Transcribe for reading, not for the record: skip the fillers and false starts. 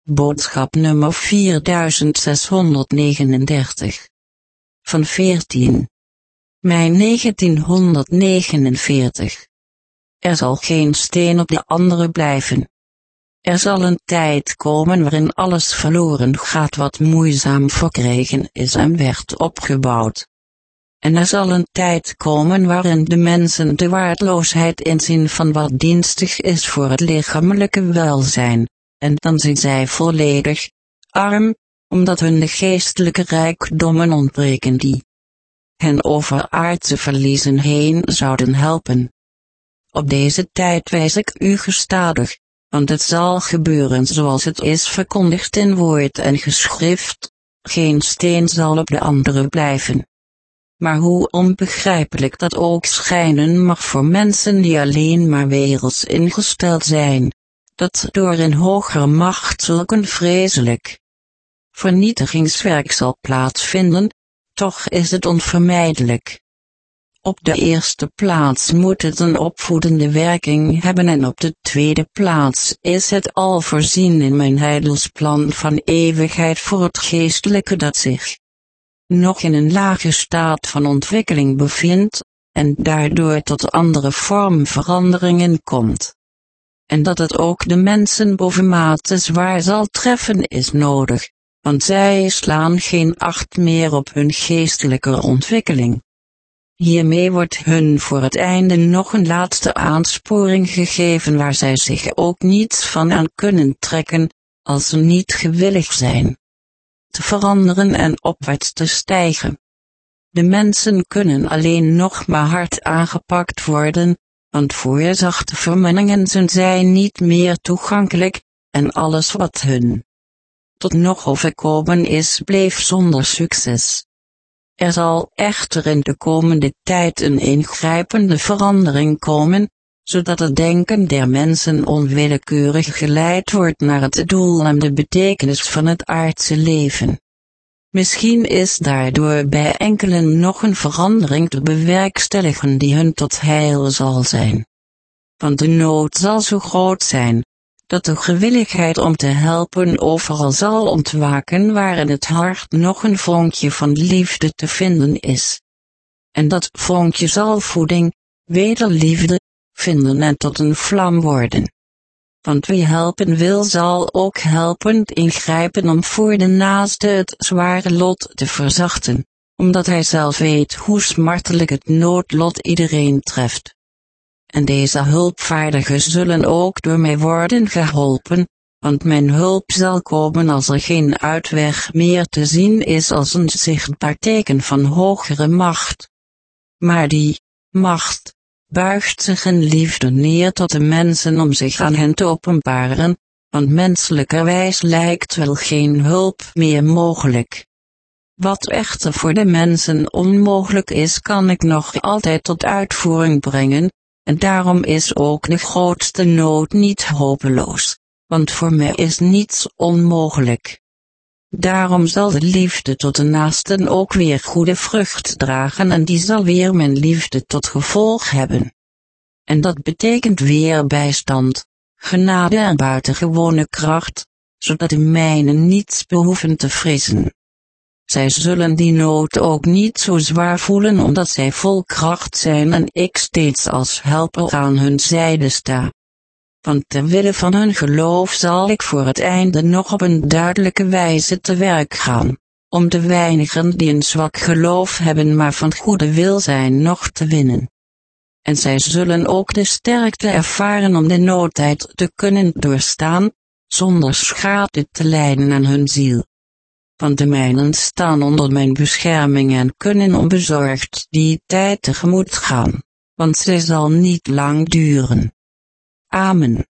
Boodschap nummer 4639. Van 14 mei 1949. Er zal geen steen op de andere blijven. Er zal een tijd komen waarin alles verloren gaat wat moeizaam verkregen is en werd opgebouwd. En er zal een tijd komen waarin de mensen de waardeloosheid inzien van wat dienstig is voor het lichamelijke welzijn, en dan zijn zij volledig arm, omdat hun de geestelijke rijkdommen ontbreken die hen over aardse verliezen heen zouden helpen. Op deze tijd wijs ik u gestadig, want het zal gebeuren zoals het is verkondigd in woord en geschrift, geen steen zal op de andere blijven. Maar hoe onbegrijpelijk dat ook schijnen mag voor mensen die alleen maar werelds ingesteld zijn, dat door een hogere macht zulk een vreselijk vernietigingswerk zal plaatsvinden, toch is het onvermijdelijk. Op de eerste plaats moet het een opvoedende werking hebben en op de tweede plaats is het al voorzien in mijn heidelsplan van eeuwigheid voor het geestelijke dat zich nog in een lage staat van ontwikkeling bevindt, en daardoor tot andere vormveranderingen komt. En dat het ook de mensen bovenmate zwaar zal treffen is nodig, want zij slaan geen acht meer op hun geestelijke ontwikkeling. Hiermee wordt hun voor het einde nog een laatste aansporing gegeven waar zij zich ook niets van aan kunnen trekken, als ze niet gewillig zijn te veranderen en opwaarts te stijgen. De mensen kunnen alleen nog maar hard aangepakt worden, want voor zachte vermenningen zijn zij niet meer toegankelijk, en alles wat hun tot nog overkomen is bleef zonder succes. Er zal echter in de komende tijd een ingrijpende verandering komen, zodat het denken der mensen onwillekeurig geleid wordt naar het doel en de betekenis van het aardse leven. Misschien is daardoor bij enkelen nog een verandering te bewerkstelligen die hun tot heil zal zijn. Want de nood zal zo groot zijn, dat de gewilligheid om te helpen overal zal ontwaken waar in het hart nog een vonkje van liefde te vinden is. En dat vonkje zal voeding, wederliefde, vinden en tot een vlam worden. Want wie helpen wil zal ook helpend ingrijpen om voor de naaste het zware lot te verzachten, omdat hij zelf weet hoe smartelijk het noodlot iedereen treft. En deze hulpvaardigen zullen ook door mij worden geholpen, want mijn hulp zal komen als er geen uitweg meer te zien is als een zichtbaar teken van hogere macht. Maar die macht buigt zich in liefde neer tot de mensen om zich aan hen te openbaren, want menselijkerwijs lijkt wel geen hulp meer mogelijk. Wat echter voor de mensen onmogelijk is, kan ik nog altijd tot uitvoering brengen, en daarom is ook de grootste nood niet hopeloos, want voor mij is niets onmogelijk. Daarom zal de liefde tot de naasten ook weer goede vrucht dragen en die zal weer mijn liefde tot gevolg hebben. En dat betekent weer bijstand, genade en buitengewone kracht, zodat de mijnen niets behoeven te vrezen. Zij zullen die nood ook niet zo zwaar voelen omdat zij vol kracht zijn en ik steeds als helper aan hun zijde sta. Want ter wille van hun geloof zal ik voor het einde nog op een duidelijke wijze te werk gaan, om de weinigen die een zwak geloof hebben maar van goede wil zijn nog te winnen. En zij zullen ook de sterkte ervaren om de noodtijd te kunnen doorstaan, zonder schade te lijden aan hun ziel. Want de mijnen staan onder mijn bescherming en kunnen onbezorgd die tijd tegemoet gaan, want zij zal niet lang duren. Amen.